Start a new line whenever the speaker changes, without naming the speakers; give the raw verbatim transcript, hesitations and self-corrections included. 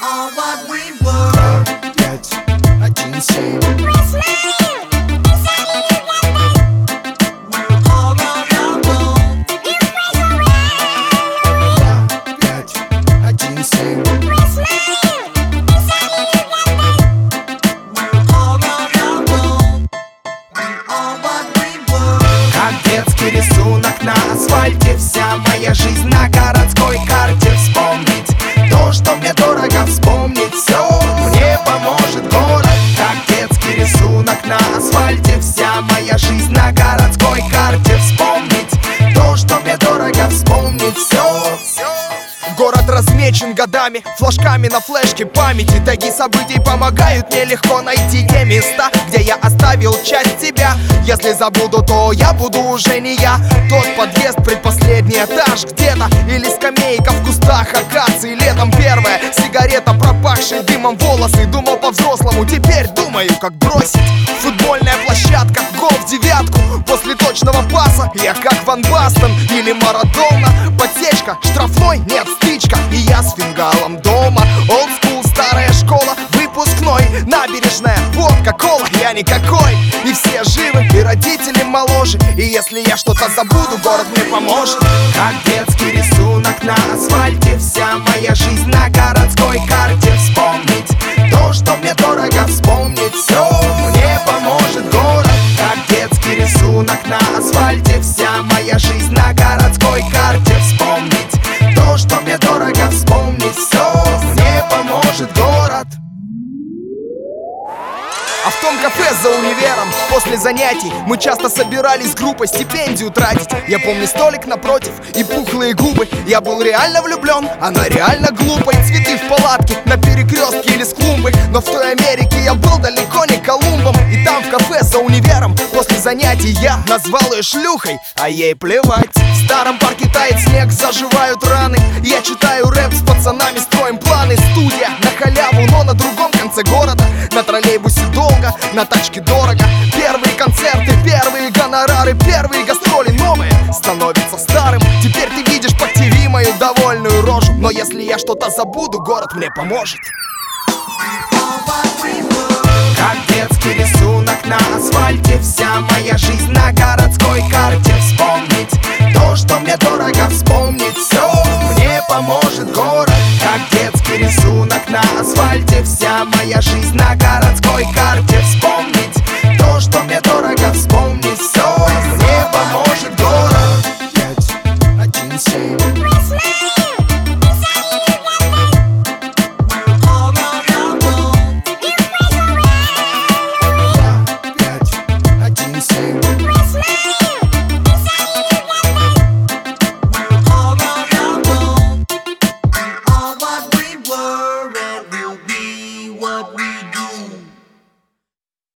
are what we were.
пять, один, семь.
Рисунок на асфальте, вся моя жизнь на городской карте. Вспомнить то, что мне дорого, вспомнить все мне поможет город. Как детский рисунок на асфальте, вся моя жизнь на городской карте. Вспомнить то, что мне дорого, вспомнить все.
Город размечен годами, флажками на флешке памяти. Таги событий помогают мне легко найти те места, где я оставил часть себя. Если забуду, то я буду уже не я. Тот подъезд, предпоследний этаж где-то, или скамейка в кустах акации. Летом первая сигарета, пропахшие дымом волосы. Думал по-взрослому, теперь думаю, как бросить. Футбольная площадка, гол в девятку. После точного паса я как Ван Бастен или Марадона. Подсечка, штрафной, нет, стычка, и я с фингалом дома. Old school, старая школа, выпускной, набережная, водка, кола, я никакой. И все живы, и родители моложе. И если я что-то забуду, город мне поможет.
Как детский рисунок на асфальте, вся моя жизнь на городской карте. Вспомнить то, что мне дорого, вспомнить все мне поможет город. Как детский рисунок на асфальте, вся моя жизнь на городской карте. Вспомнить то, что мне дорого, вспомнить все мне поможет город.
А в том кафе за универом после занятий мы часто собирались группой стипендию тратить. Я помню столик напротив и пухлые губы. Я был реально влюблен, она реально глупой. Цветы в палатке, на перекрестке или с клумбы. Но в той Америке я был далеко не Колумбом. И там в кафе за универом после занятий я назвал ее шлюхой, а ей плевать. В старом парке тает снег, заживают раны. Я читаю рэп с пацанами, строим планы. Студия на халяву, но на другом конце города. На троллейбусе долго, на тачке дорого. Первые концерты, первые гонорары, первые гастроли новые становятся старым. Теперь ты видишь по ТВ мою довольную рожу. Но если я что-то забуду, город мне поможет.
Как детский рисунок на асфальте, вся моя жизнь на городской карте. Вспомнить то, что мне дорого, вспомнить все мне поможет город. Как детский рисунок на асфальте, вся моя жизнь на городской карте. Вспомнить то, что мне дорого, вспомнить все